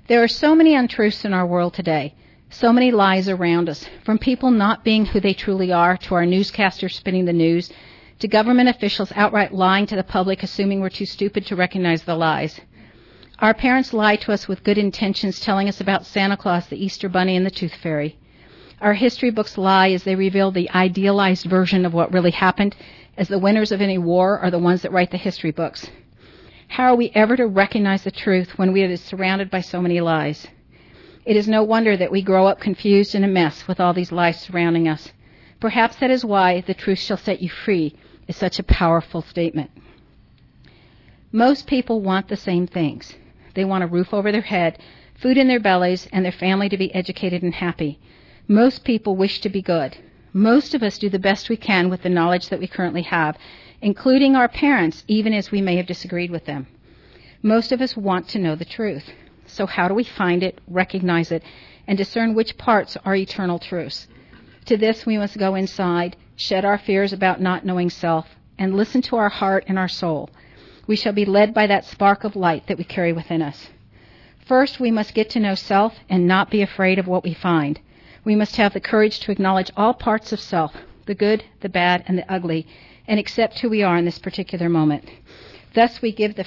There are so many untruths in our world today, so many lies around us, from people not being who they truly are, to our newscasters spinning the news, to government officials outright lying to the public, assuming we're too stupid to recognize the lies. Our parents lie to us with good intentions, telling us about Santa Claus, the Easter Bunny, and the Tooth Fairy. Our history books lie as they reveal the idealized version of what really happened, as the winners of any war are the ones that write the history books. How are we ever to recognize the truth when we are surrounded by so many lies? It is no wonder that we grow up confused and a mess with all these lies surrounding us. Perhaps that is why "the truth shall set you free" is such a powerful statement. Most people want the same things. They want a roof over their head, food in their bellies, and their family to be educated and happy. Most people wish to be good. Most of us do the best we can with the knowledge that we currently have, including our parents, even as we may have disagreed with them. Most of us want to know the truth. So how do we find it, recognize it, and discern which parts are eternal truths? To this, we must go inside, shed our fears about not knowing self, and listen to our heart and our soul. We shall be led by that spark of light that we carry within us. First, we must get to know self and not be afraid of what we find. We must have the courage to acknowledge all parts of self, the good, the bad, and the ugly, and accept who we are in this particular moment. Thus we give the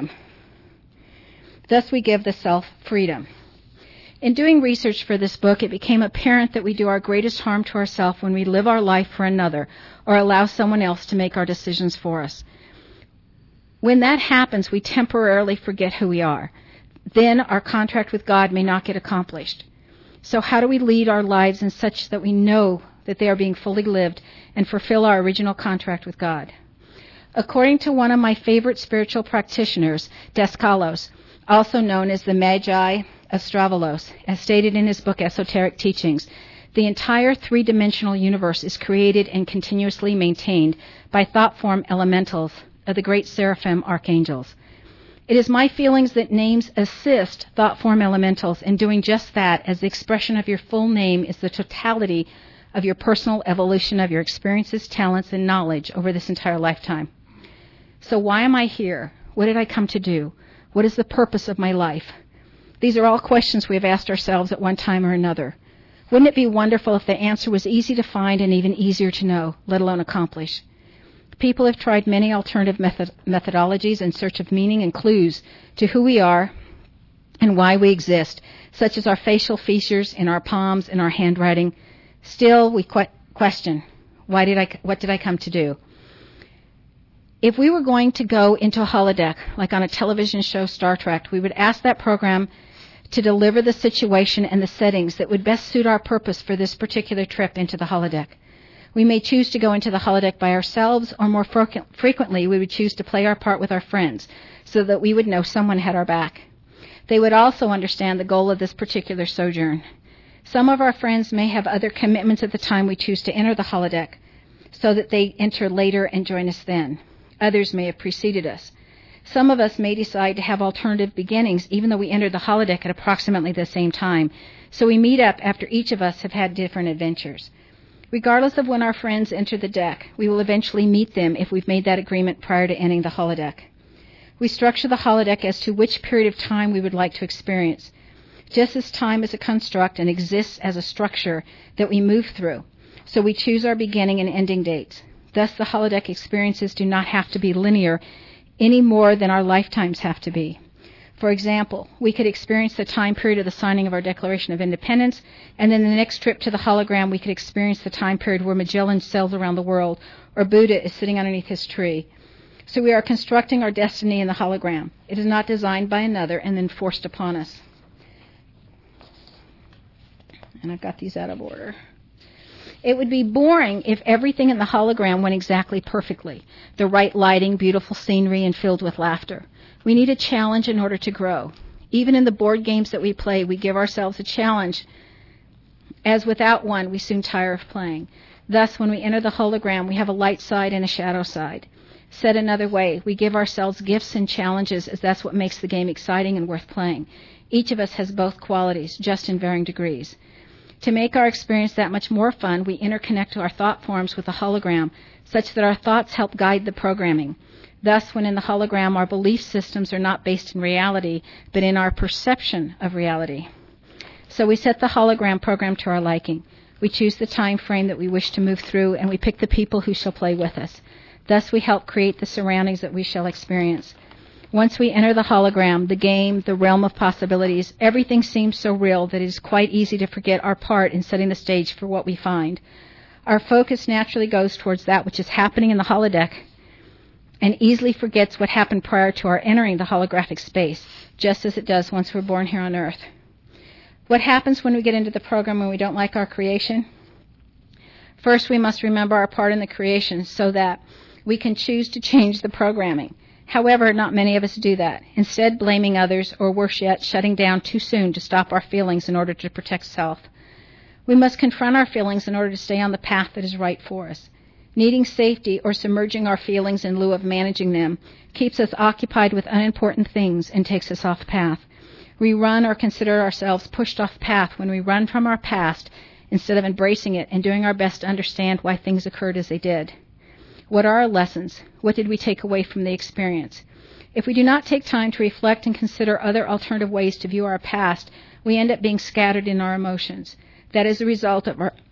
self freedom. In doing research for this book, it became apparent that we do our greatest harm to ourselves when we live our life for another or allow someone else to make our decisions for us. When that happens, we temporarily forget who we are. Then our contract with God may not get accomplished. So how do we lead our lives in such that we know that they are being fully lived and fulfill our original contract with God? According to one of my favorite spiritual practitioners, Daskalos, also known as the Magi of Stravalos, as stated in his book Esoteric Teachings, the entire three-dimensional universe is created and continuously maintained by thought form elementals of the great seraphim archangels. It is my feelings that names assist thought form elementals in doing just that, as the expression of your full name is the totality of your personal evolution of your experiences, talents, and knowledge over this entire lifetime. So why am I here? What did I come to do? What is the purpose of my life? These are all questions we have asked ourselves at one time or another. Wouldn't it be wonderful if the answer was easy to find and even easier to know, let alone accomplish? People have tried many alternative methodologies in search of meaning and clues to who we are and why we exist, such as our facial features in our palms and our handwriting. Still, we question, what did I come to do? If we were going to go into a holodeck, like on a television show Star Trek, we would ask that program to deliver the situation and the settings that would best suit our purpose for this particular trip into the holodeck. We may choose to go into the holodeck by ourselves, or more frequently we would choose to play our part with our friends so that we would know someone had our back. They would also understand the goal of this particular sojourn. Some of our friends may have other commitments at the time we choose to enter the holodeck, so that they enter later and join us then. Others may have preceded us. Some of us may decide to have alternative beginnings, even though we entered the holodeck at approximately the same time. So we meet up after each of us have had different adventures. Regardless of when our friends enter the deck, we will eventually meet them if we've made that agreement prior to entering the holodeck. We structure the holodeck as to which period of time we would like to experience. Just as time is a construct and exists as a structure that we move through, so we choose our beginning and ending dates. Thus, the holodeck experiences do not have to be linear any more than our lifetimes have to be. For example, we could experience the time period of the signing of our Declaration of Independence, and then the next trip to the hologram we could experience the time period where Magellan sails around the world, or Buddha is sitting underneath his tree. So we are constructing our destiny in the hologram. It is not designed by another and then forced upon us. And I've got these out of order. It would be boring if everything in the hologram went exactly perfectly. The right lighting, beautiful scenery, and filled with laughter. We need a challenge in order to grow. Even in the board games that we play, we give ourselves a challenge, as without one, we soon tire of playing. Thus, when we enter the hologram, we have a light side and a shadow side. Said another way, we give ourselves gifts and challenges, as that's what makes the game exciting and worth playing. Each of us has both qualities, just in varying degrees. To make our experience that much more fun, we interconnect our thought forms with the hologram, such that our thoughts help guide the programming. Thus, when in the hologram, our belief systems are not based in reality, but in our perception of reality. So we set the hologram program to our liking. We choose the time frame that we wish to move through, and we pick the people who shall play with us. Thus, we help create the surroundings that we shall experience. Once we enter the hologram, the game, the realm of possibilities, everything seems so real that it is quite easy to forget our part in setting the stage for what we find. Our focus naturally goes towards that which is happening in the holodeck and easily forgets what happened prior to our entering the holographic space, just as it does once we're born here on Earth. What happens when we get into the program when we don't like our creation? First, we must remember our part in the creation so that we can choose to change the programming. However, not many of us do that, instead blaming others, or worse yet, shutting down too soon to stop our feelings in order to protect self. We must confront our feelings in order to stay on the path that is right for us. Needing safety or submerging our feelings in lieu of managing them keeps us occupied with unimportant things and takes us off path. We run or consider ourselves pushed off path when we run from our past instead of embracing it and doing our best to understand why things occurred as they did. What are our lessons? What did we take away from the experience? If we do not take time to reflect and consider other alternative ways to view our past, we end up being scattered in our emotions. That is the result of our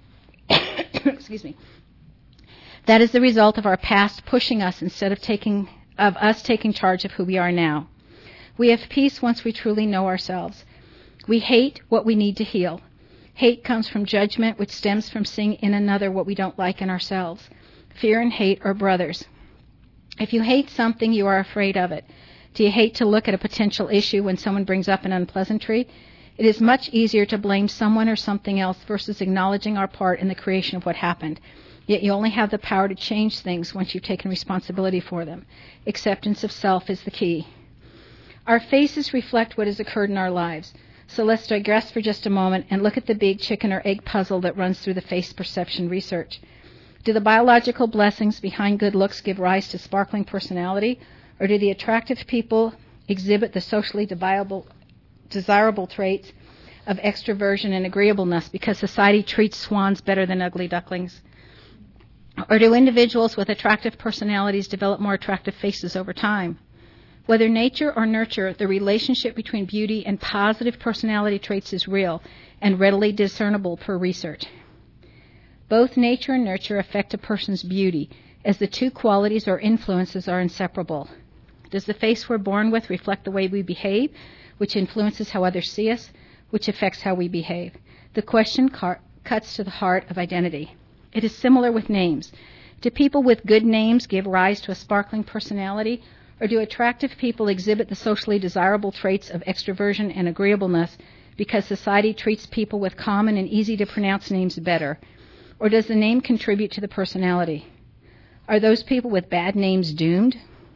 That is the result of our past pushing us instead of us taking charge of who we are now. We have peace once we truly know ourselves. We hate what we need to heal. Hate comes from judgment, which stems from seeing in another what we don't like in ourselves. Fear and hate are brothers. If you hate something, you are afraid of it. Do you hate to look at a potential issue when someone brings up an unpleasantry? It is much easier to blame someone or something else versus acknowledging our part in the creation of what happened. Yet you only have the power to change things once you've taken responsibility for them. Acceptance of self is the key. Our faces reflect what has occurred in our lives. So let's digress for just a moment and look at the big chicken or egg puzzle that runs through the face perception research. Do the biological blessings behind good looks give rise to sparkling personality, or do the attractive people exhibit the socially desirable traits of extroversion and agreeableness because society treats swans better than ugly ducklings? Or do individuals with attractive personalities develop more attractive faces over time? Whether nature or nurture, the relationship between beauty and positive personality traits is real and readily discernible per research. Both nature and nurture affect a person's beauty, as the two qualities or influences are inseparable. Does the face we're born with reflect the way we behave, which influences how others see us, which affects how we behave? The question cuts to the heart of identity. It is similar with names. Do people with good names give rise to a sparkling personality, or do attractive people exhibit the socially desirable traits of extroversion and agreeableness because society treats people with common and easy-to-pronounce names better? Or does the name contribute to the personality? Are those people with bad names doomed?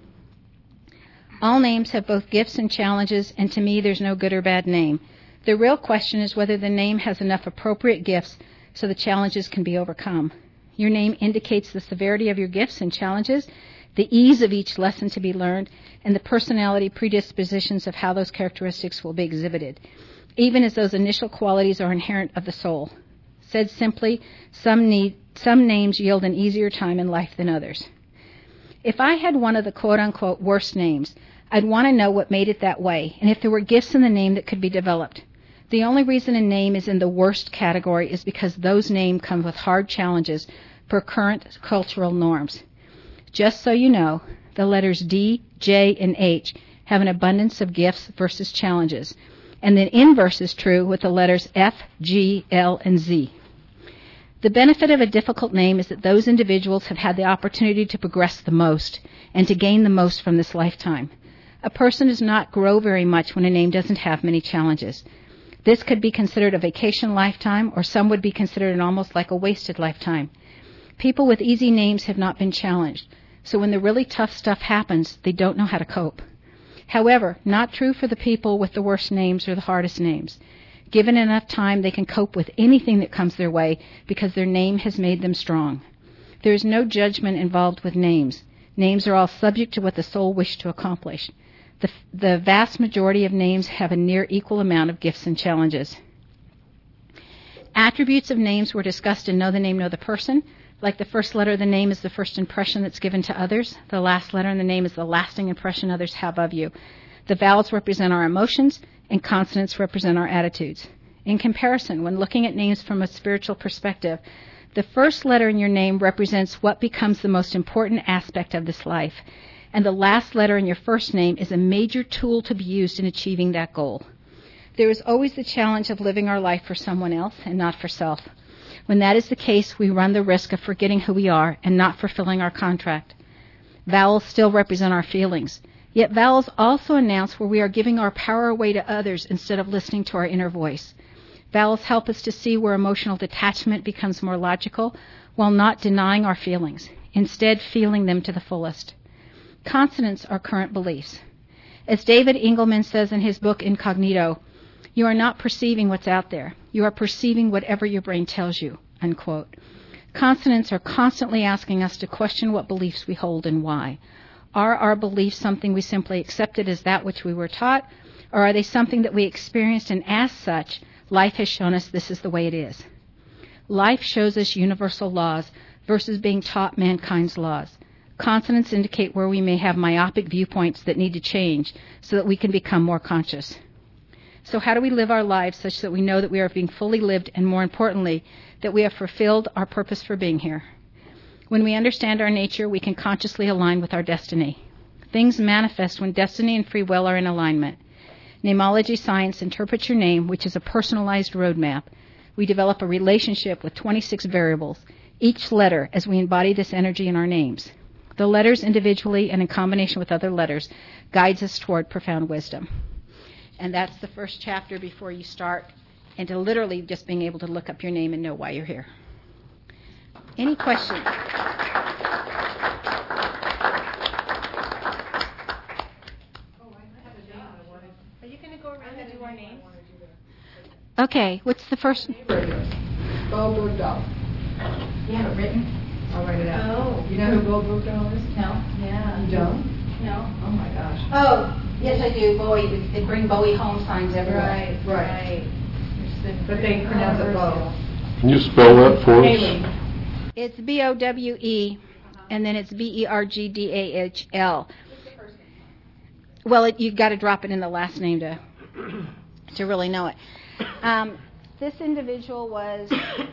All names have both gifts and challenges, and to me there's no good or bad name. The real question is whether the name has enough appropriate gifts so the challenges can be overcome. Your name indicates the severity of your gifts and challenges, the ease of each lesson to be learned, and the personality predispositions of how those characteristics will be exhibited, even as those initial qualities are inherent of the soul. Said simply, some names yield an easier time in life than others. If I had one of the quote-unquote worst names, I'd want to know what made it that way, and if there were gifts in the name that could be developed. The only reason a name is in the worst category is because those names come with hard challenges per current cultural norms. Just so you know, the letters D, J, and H have an abundance of gifts versus challenges, and the inverse is true with the letters F, G, L, and Z. The benefit of a difficult name is that those individuals have had the opportunity to progress the most and to gain the most from this lifetime. A person does not grow very much when a name doesn't have many challenges. This could be considered a vacation lifetime, or some would be considered an almost like a wasted lifetime. People with easy names have not been challenged, so when the really tough stuff happens, they don't know how to cope. However, not true for the people with the worst names or the hardest names. Given enough time, they can cope with anything that comes their way because their name has made them strong. There is no judgment involved with names. Names are all subject to what the soul wished to accomplish. The vast majority of names have a near equal amount of gifts and challenges. Attributes of names were discussed in Know the Name, Know the Person. Like the first letter of the name is the first impression that's given to others. The last letter in the name is the lasting impression others have of you. The vowels represent our emotions, and consonants represent our attitudes. In comparison, when looking at names from a spiritual perspective, the first letter in your name represents what becomes the most important aspect of this life, and the last letter in your first name is a major tool to be used in achieving that goal. There is always the challenge of living our life for someone else and not for self. When that is the case, we run the risk of forgetting who we are and not fulfilling our contract. Vowels still represent our feelings. Yet vowels also announce where we are giving our power away to others instead of listening to our inner voice. Vowels help us to see where emotional detachment becomes more logical while not denying our feelings, instead feeling them to the fullest. Consonants are current beliefs. As David Engelman says in his book Incognito, you are not perceiving what's out there. You are perceiving whatever your brain tells you, unquote. Consonants are constantly asking us to question what beliefs we hold and why. Are our beliefs something we simply accepted as that which we were taught, or are they something that we experienced and as such, life has shown us this is the way it is? Life shows us universal laws versus being taught mankind's laws. Consonants indicate where we may have myopic viewpoints that need to change so that we can become more conscious. So how do we live our lives such that we know that we are being fully lived and, more importantly, that we have fulfilled our purpose for being here? When we understand our nature, we can consciously align with our destiny. Things manifest when destiny and free will are in alignment. Namology science interprets your name, which is a personalized roadmap. We develop a relationship with 26 variables, each letter as we embody this energy in our names. The letters individually and in combination with other letters guides us toward profound wisdom. And that's the first chapter before you start into literally just being able to look up your name and know why you're here. Any questions? Are you going to go around and do our names? Okay, what's the first? Bo Bergdahl. You have it written? I'll write it out. Oh. You know who Bo Bergdahl is? No. Yeah. You don't? No. Oh my gosh. Oh, yes I do. Bowie. They bring Bowie home signs everywhere. Right. But they pronounce it Bo. Can you spell that for us? It's Bowe, and then it's Bergdahl. Well, you've got to drop it in the last name to really know it. This individual was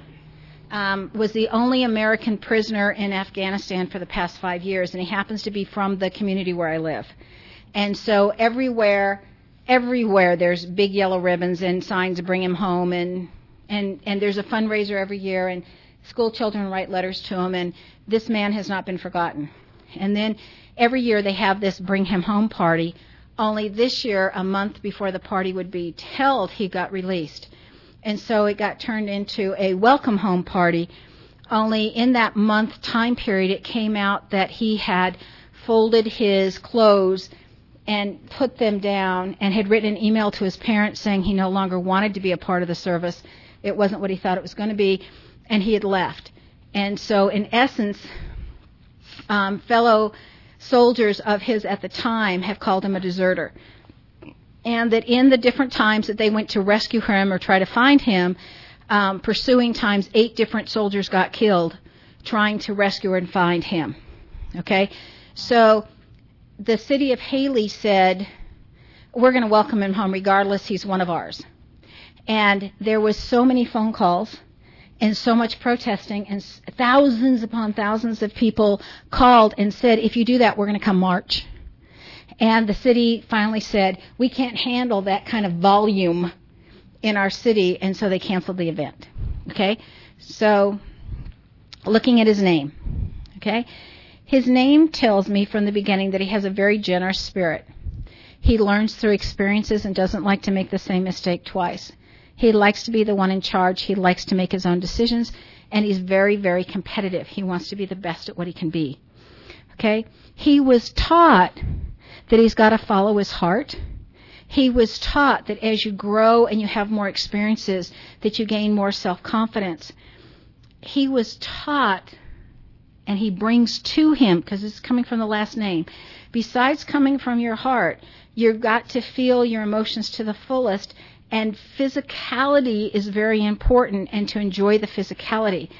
the only American prisoner in Afghanistan for the past 5 years, and he happens to be from the community where I live. And so everywhere there's big yellow ribbons and signs to bring him home, and there's a fundraiser every year, and school children write letters to him, and this man has not been forgotten. And then every year they have this bring him home party, only this year, a month before the party would be held, he got released. And so it got turned into a welcome home party, only in that month time period it came out that he had folded his clothes and put them down and had written an email to his parents saying he no longer wanted to be a part of the service. It wasn't what he thought it was going to be, and he had left. And so in essence, fellow soldiers of his at the time have called him a deserter. And that in the different times that they went to rescue him or try to find him, pursuing times 8 different soldiers got killed trying to rescue and find him. Okay? So the city of Haley said, we're going to welcome him home regardless, he's one of ours. And there was so many phone calls and so much protesting, and thousands upon thousands of people called and said, if you do that, we're going to come march. And the city finally said, we can't handle that kind of volume in our city, and so they canceled the event. Okay? So, looking at his name. Okay? His name tells me from the beginning that he has a very generous spirit. He learns through experiences and doesn't like to make the same mistake twice. He likes to be the one in charge. He likes to make his own decisions, and he's very, very competitive. He wants to be the best at what he can be. Okay? He was taught that he's got to follow his heart. He was taught that as you grow and you have more experiences, that you gain more self-confidence. He was taught, and he brings to him, because it's coming from the last name, besides coming from your heart, you've got to feel your emotions to the fullest, and physicality is very important, and to enjoy the physicality.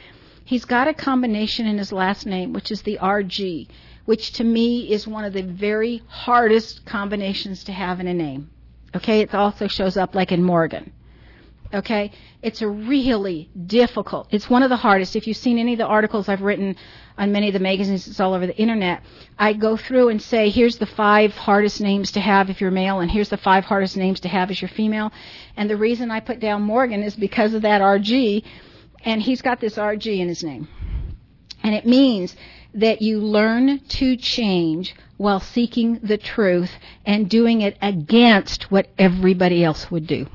He's got a combination in his last name, which is the RG, which to me is one of the very hardest combinations to have in a name. Okay, it also shows up like in Morgan. Okay, it's a really difficult, it's one of the hardest. If you've seen any of the articles I've written on many of the magazines, it's all over the internet, I go through and say, here's the 5 hardest names to have if you're male, and here's the 5 hardest names to have if you're female. And the reason I put down Morgan is because of that RG, and he's got this RG in his name. And it means that you learn to change while seeking the truth and doing it against what everybody else would do.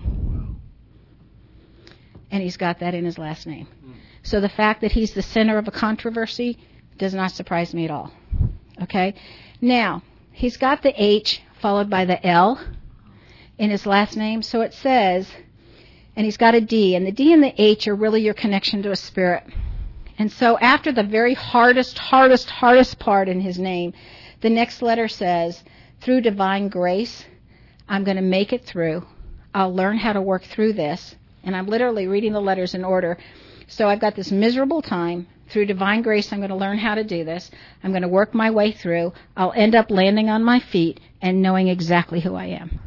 And he's got that in his last name. So the fact that he's the center of a controversy does not surprise me at all. Okay? Now, he's got the H followed by the L in his last name. So it says, and he's got a D, and the D and the H are really your connection to a spirit. And so after the very hardest part in his name, the next letter says, through divine grace, I'm going to make it through. I'll learn how to work through this. And I'm literally reading the letters in order. So I've got this miserable time. Through divine grace, I'm going to learn how to do this. I'm going to work my way through. I'll end up landing on my feet and knowing exactly who I am.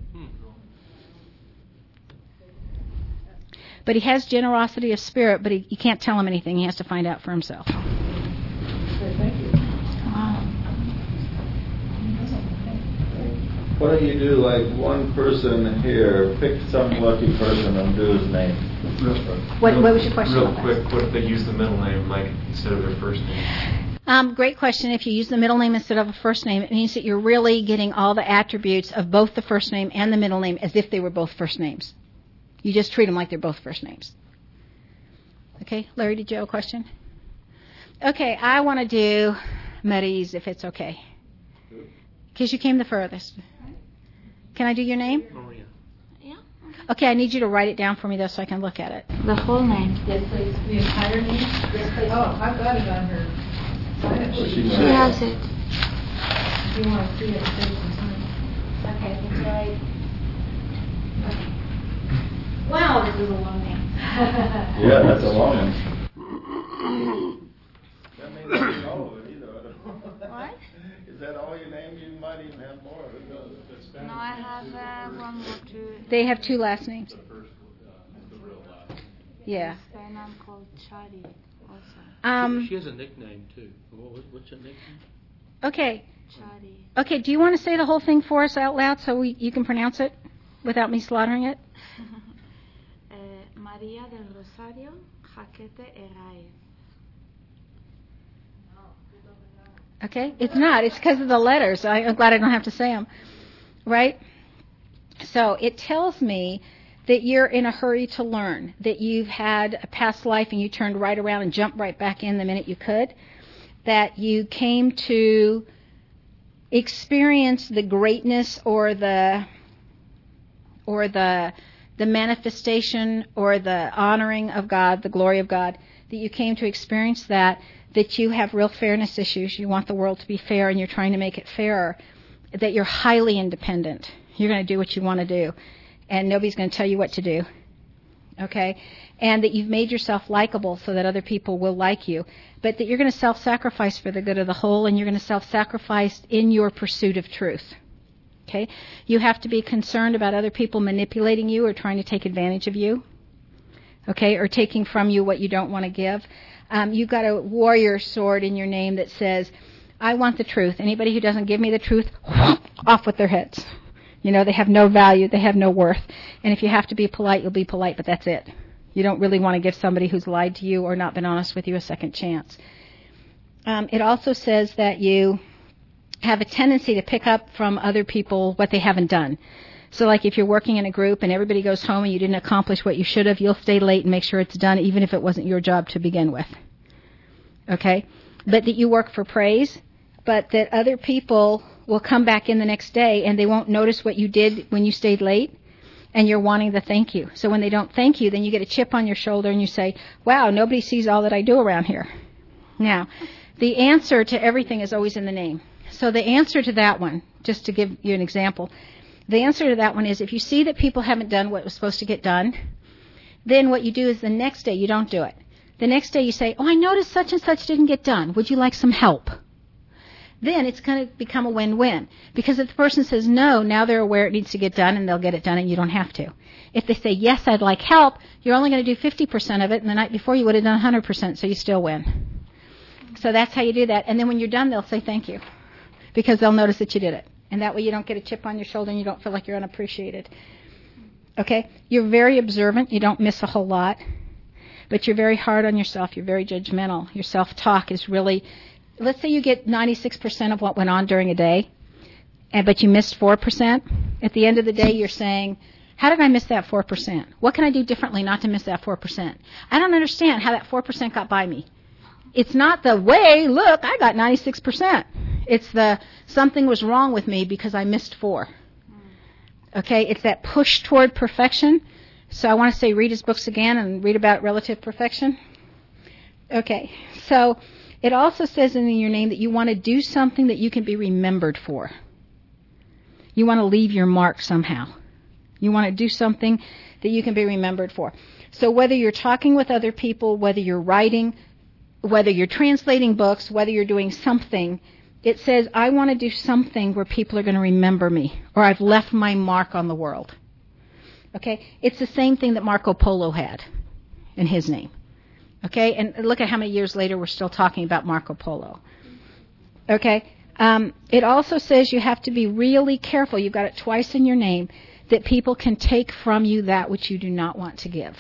But he has generosity of spirit, but you can't tell him anything. He has to find out for himself. Okay, thank you. What do you do, like one person here, pick some lucky person and do his name? What was your question? Real quick, what if they use the middle name, like, instead of their first name? Great question. If you use the middle name instead of a first name, it means that you're really getting all the attributes of both the first name and the middle name as if they were both first names. You just treat them like they're both first names. Okay, Larry, did you have a question? Okay, I want to do Maryse, if it's okay. Because you came the furthest. Can I do your name? Oh, yeah. Yeah. Okay, I need you to write it down for me, though, so I can look at it. The whole name. Yes, please. The entire name? Yes, please. Oh, I've got it on her sign-up sheet. She has it. If you want to see it, save some time. Okay, that's right. Wow, this is a long name. Yeah, that's a long one. That may not be all of it either. What? Is that all your name? You might even have more of it. No, I have one more too. They have 2 last names. Yeah. And I'm called Chari also. She has a nickname too. What's her nickname? Okay. Chari. Okay, do you want to say the whole thing for us out loud so you can pronounce it without me slaughtering it? Maria del Rosario Jaquete Eraez. Okay? It's not. It's because of the letters. I'm glad I don't have to say them. Right? So it tells me that you're in a hurry to learn, that you've had a past life and you turned right around and jumped right back in the minute you could, that you came to experience the greatness or the manifestation or the honoring of God, the glory of God, that you came to experience that you have real fairness issues. You want the world to be fair and you're trying to make it fairer, that you're highly independent. You're going to do what you want to do, and nobody's going to tell you what to do. Okay? And that you've made yourself likable so that other people will like you, but that you're going to self-sacrifice for the good of the whole, and you're going to self-sacrifice in your pursuit of truth. Okay? You have to be concerned about other people manipulating you or trying to take advantage of you. Okay? Or taking from you what you don't want to give. You've got a warrior sword in your name that says, I want the truth. Anybody who doesn't give me the truth, off with their heads. You know, they have no value, they have no worth. And if you have to be polite, you'll be polite, but that's it. You don't really want to give somebody who's lied to you or not been honest with you a second chance. It also says that you have a tendency to pick up from other people what they haven't done. So like if you're working in a group and everybody goes home and you didn't accomplish what you should have, you'll stay late and make sure it's done even if it wasn't your job to begin with. Okay? But that you work for praise, but that other people will come back in the next day and they won't notice what you did when you stayed late, and you're wanting to thank you. So when they don't thank you, then you get a chip on your shoulder and you say, wow, nobody sees all that I do around here. Now, the answer to everything is always in the name. So the answer to that one, just to give you an example, the answer to that one is if you see that people haven't done what was supposed to get done, then what you do is the next day you don't do it. The next day you say, oh, I noticed such and such didn't get done. Would you like some help? Then it's going to become a win-win. Because if the person says no, now they're aware it needs to get done and they'll get it done and you don't have to. If they say, yes, I'd like help, you're only going to do 50% of it, and the night before you would have done 100%, so you still win. So that's how you do that. And then when you're done, they'll say thank you. Because they'll notice that you did it. And that way you don't get a chip on your shoulder and you don't feel like you're unappreciated. Okay? You're very observant. You don't miss a whole lot. But you're very hard on yourself. You're very judgmental. Your self-talk is really... Let's say you get 96% of what went on during a day, but you missed 4%. At the end of the day, you're saying, how did I miss that 4%? What can I do differently not to miss that 4%? I don't understand how that 4% got by me. It's not the way, look, I got 96%. It's the something was wrong with me because I missed 4. Okay, it's that push toward perfection. So I want to say read his books again and read about relative perfection. Okay, so it also says in your name that you want to do something that you can be remembered for. You want to leave your mark somehow. You want to do something that you can be remembered for. So whether you're talking with other people, whether you're writing, whether you're translating books, whether you're doing something, it says, I want to do something where people are going to remember me, or I've left my mark on the world. Okay? It's the same thing that Marco Polo had in his name. Okay? And look at how many years later we're still talking about Marco Polo. Okay? It also says you have to be really careful. You've got it twice in your name, that people can take from you that which you do not want to give.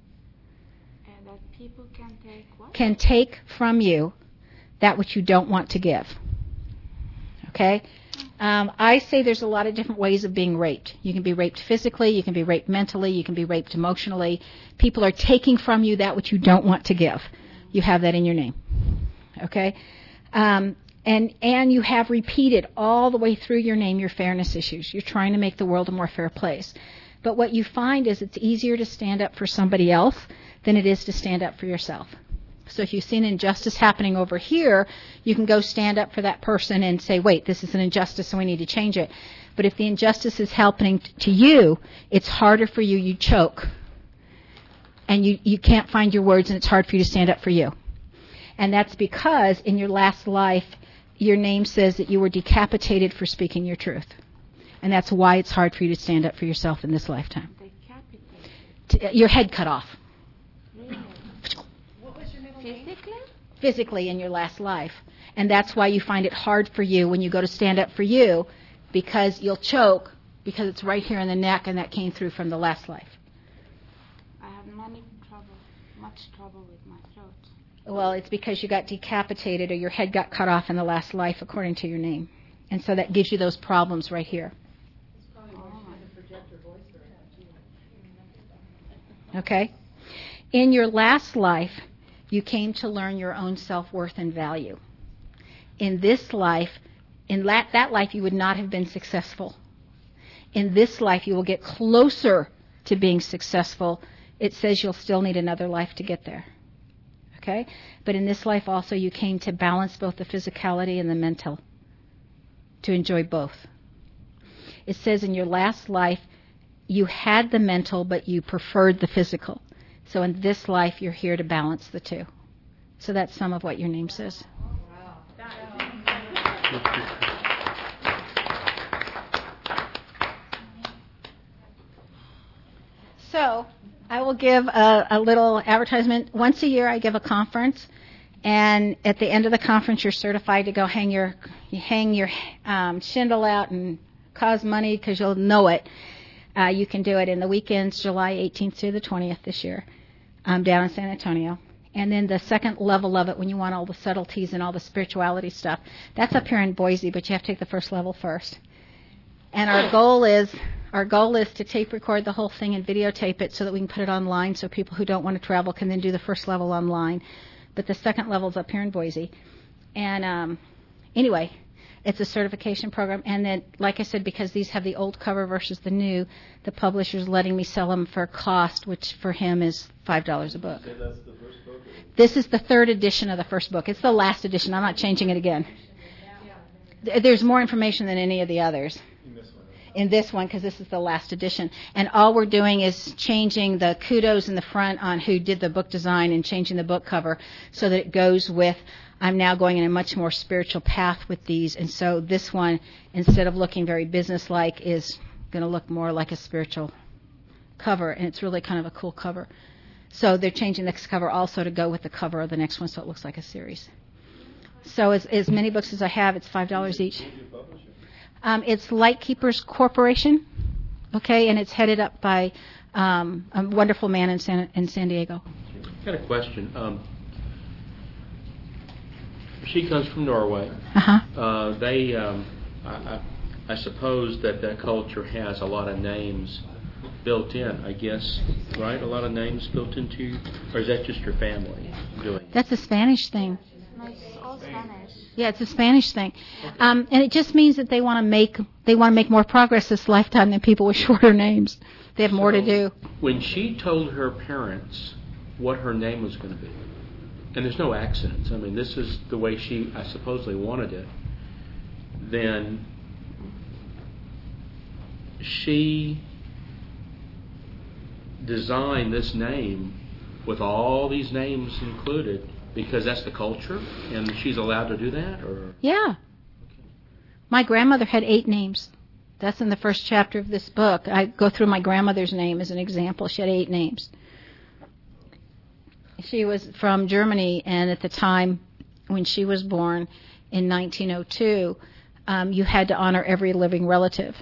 And that people can take what? Can take from you that which you don't want to give. Okay? I say there's a lot of different ways of being raped. You can be raped physically, you can be raped mentally, you can be raped emotionally. People are taking from you that which you don't want to give. You have that in your name. Okay? And you have repeated all the way through your name your fairness issues. You're trying to make the world a more fair place. But what you find is it's easier to stand up for somebody else than it is to stand up for yourself. So if you've seen injustice happening over here, you can go stand up for that person and say, wait, this is an injustice and we need to change it. But if the injustice is happening to you, it's harder for you. You choke. And you can't find your words, and it's hard for you to stand up for you. And that's because in your last life, your name says that you were decapitated for speaking your truth. And that's why it's hard for you to stand up for yourself in this lifetime. Decapitated? Your head cut off. Really? Physically? Physically in your last life. And that's why you find it hard for you when you go to stand up for you, because you'll choke, because it's right here in the neck, and that came through from the last life. I have much trouble with my throat. Well, it's because you got decapitated or your head got cut off in the last life, according to your name. And so that gives you those problems right here. Okay? In your last life, you came to learn your own self-worth and value. In this life, in that life, you would not have been successful. In this life, you will get closer to being successful. It says you'll still need another life to get there. Okay? But in this life also, you came to balance both the physicality and the mental, to enjoy both. It says in your last life, you had the mental, but you preferred the physical. So in this life, you're here to balance the two. So that's some of what your name says. So I will give a little advertisement. Once a year, I give a conference. And at the end of the conference, you're certified to go hang your shingle out and cause money, because you'll know it. You can do it in the weekends, July 18th through the 20th this year, down in San Antonio. And then the second level of it, when you want all the subtleties and all the spirituality stuff, that's up here in Boise, but you have to take the first level first. And our goal is to tape record the whole thing and videotape it so that we can put it online, so people who don't want to travel can then do the first level online. But the second level is up here in Boise. And anyway, it's a certification program. And then, like I said, because these have the old cover versus the new, the publisher's letting me sell them for cost, which for him is $5 a book. Say that's the first book? This is the third edition of the first book. It's the last edition. I'm not changing it again. There's more information than any of the others. You missed one. in this one because this is the last edition. And all we're doing is changing the kudos in the front on who did the book design and changing the book cover so that it goes with, I'm now going in a much more spiritual path with these. And so this one, instead of looking very businesslike, is going to look more like a spiritual cover. And it's really kind of a cool cover. So they're changing this cover also to go with the cover of the next one so it looks like a series. So as many books as I have, it's $5 each. It's Lightkeepers Corporation, okay, and it's headed up by a wonderful man in San Diego. I got a question. She comes from Norway. Uh-huh. I suppose that culture has a lot of names built in, I guess, right? A lot of names built into, or is that just your family doing it? That's a Spanish thing. No, it's all Spanish. Yeah, it's a Spanish thing, and it just means that they want to make more progress this lifetime than people with shorter names. They have more to do. When she told her parents what her name was going to be, and there's no accidents. I mean, this is the way she, I supposedly wanted it. Then she designed this name with all these names included because that's the culture and she's allowed to do that, or? Yeah. My grandmother had 8 names. That's in the first chapter of this book. I go through my grandmother's name as an example. She had 8 names. She was from Germany, and at the time when she was born in 1902, you had to honor every living relative.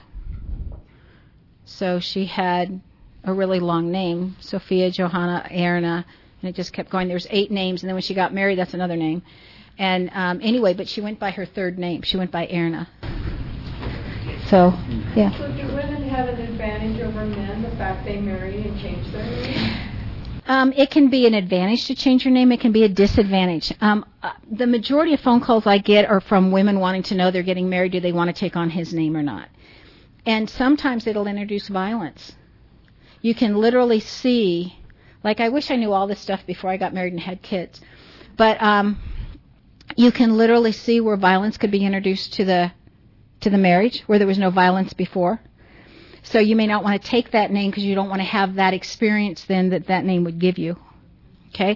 So she had a really long name, Sophia, Johanna, Erna, and it just kept going. There was 8 names, and then when she got married, that's another name. And anyway, but she went by her 3rd name. She went by Erna. So, yeah. So do women have an advantage over men, the fact they marry and change their name? It can be an advantage to change your name. It can be a disadvantage. The majority of phone calls I get are from women wanting to know they're getting married. Do they want to take on his name or not? And sometimes it'll introduce violence. You can literally see, like I wish I knew all this stuff before I got married and had kids, but you can literally see where violence could be introduced to the marriage, where there was no violence before. So you may not want to take that name because you don't want to have that experience then that name would give you. Okay?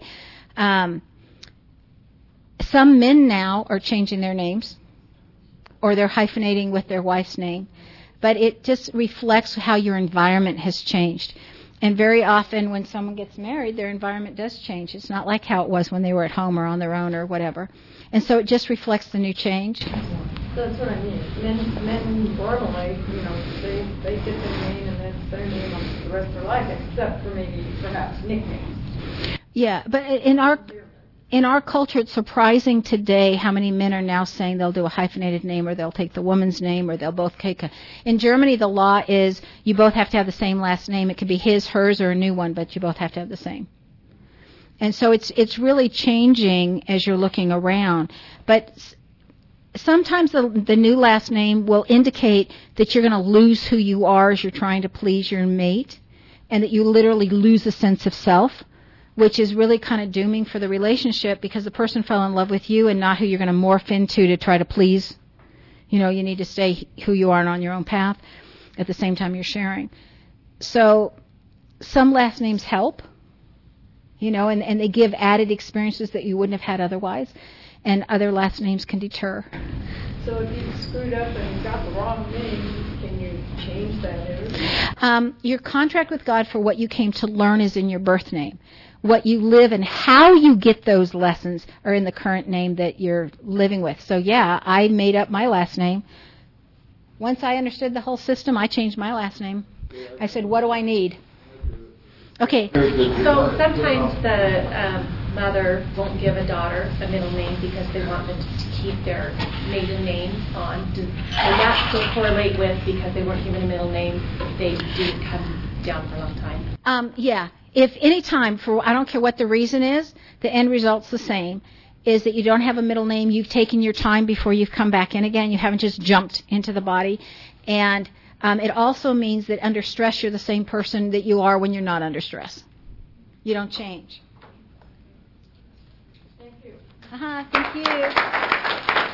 Some men now are changing their names, or they're hyphenating with their wife's name. But it just reflects how your environment has changed. And very often when someone gets married, their environment does change. It's not like how it was when they were at home or on their own or whatever. And so it just reflects the new change. That's what I mean. Men normally, they get their name and that's their name on the rest of their life, except for maybe perhaps nicknames. Yeah, but in our culture, it's surprising today how many men are now saying they'll do a hyphenated name, or they'll take the woman's name, or they'll both take In Germany, the law is you both have to have the same last name. It could be his, hers, or a new one, but you both have to have the same. And so it's really changing as you're looking around. But sometimes the new last name will indicate that you're going to lose who you are as you're trying to please your mate, and that you literally lose a sense of self, which is really kind of dooming for the relationship because the person fell in love with you and not who you're going to morph into to try to please. You need to stay who you are and on your own path at the same time you're sharing. So some last names help, and they give added experiences that you wouldn't have had otherwise, and other last names can deter. So if you screwed up and got the wrong name, can you change that? Your contract with God for what you came to learn is in your birth name. What you live and how you get those lessons are in the current name that you're living with. So yeah, I made up my last name. Once I understood the whole system, I changed my last name. I said, what do I need? Okay. So sometimes the mother won't give a daughter a middle name because they want them to keep their maiden name on. Does that still correlate with because they weren't given a middle name, they didn't come down for a long time? Yeah. If any time, I don't care what the reason is, the end result's the same, is that you don't have a middle name, you've taken your time before you've come back in again, you haven't just jumped into the body, and it also means that under stress you're the same person that you are when you're not under stress. You don't change. Thank you. Thank you.